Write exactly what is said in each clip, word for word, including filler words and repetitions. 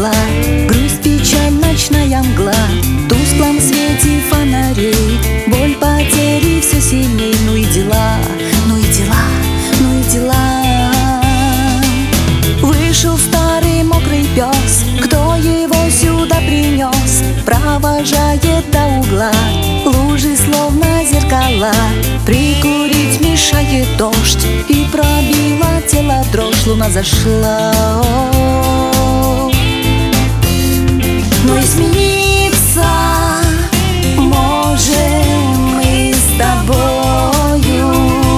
пролегла. Грусть, печаль, ночная мгла, в тусклом свете фонарей, боль потери все сильней. Ну и дела, ну и дела, ну и дела. Вышел старый мокрый пес, кто его сюда принес, провожает до угла. Лужи словно зеркала, прикурить мешает дождь, и пробила тело дрожь. Луна зашла, но измениться можем мы с тобою.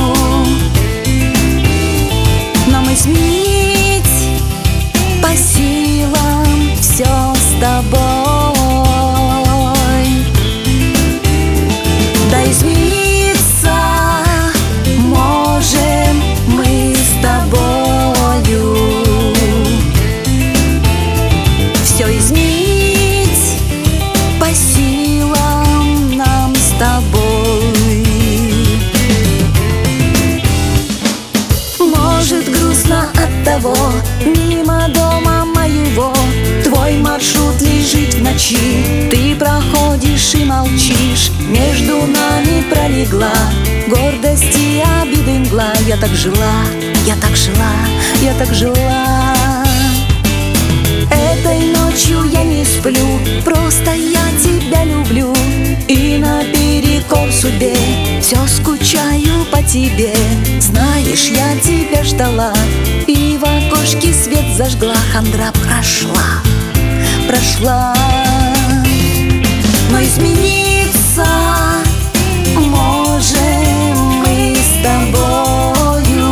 Нам изменить по силам все с тобой. Да, измениться можем мы с тобою. Все изменить по силам нам с тобой. Может, грустно от того, мимо дома моего твой маршрут лежит в ночи. Ты проходишь и молчишь, между нами пролегла гордость и обиды мгла. Я так жила, я так жила, я так жила. Этой ночью я не сплю, просто я тебя люблю. И наперекор судьбе все скучаю по тебе. Знаешь, я тебя ждала, и в окошке свет зажгла. Хандра прошла, прошла. Но измениться можем мы с тобою.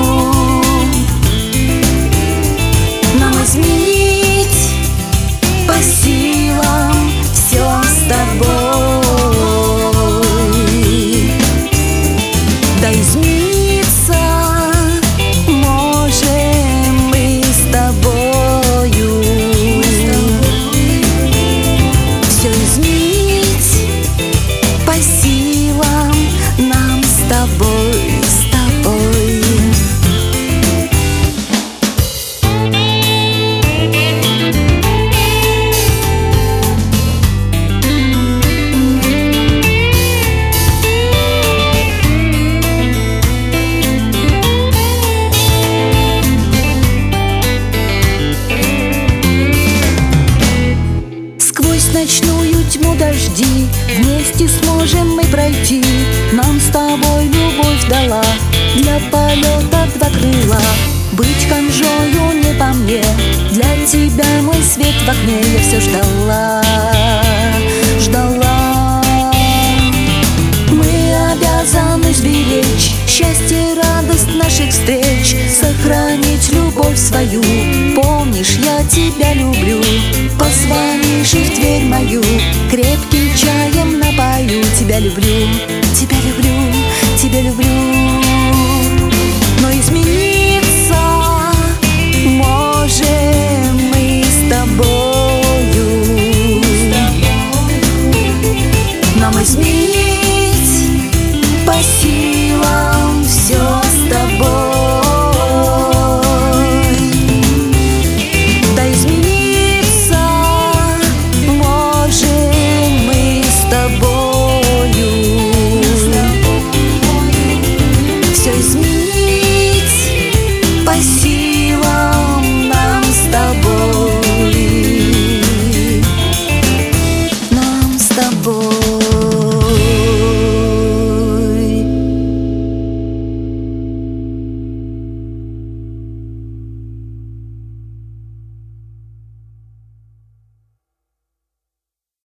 Нам изменить по силам все с тобой. Да, измениться можем мы с тобою. Все изменить по силам нам с тобой, с тобой. Ночную тьму дожди вместе сможем мы пройти. Нам с тобой любовь дала для полета два крыла. Быть ханжою не по мне, для тебя мой свет в окне. Я все ждала, ждала. Мы обязаны сберечь счастье, радость наших встреч, сохранить любовь свою. Помнишь, я тебя люблю, позвонишь и в дверь мою крепким чаем напою. Тебя люблю, тебя люблю, тебя люблю. Но измени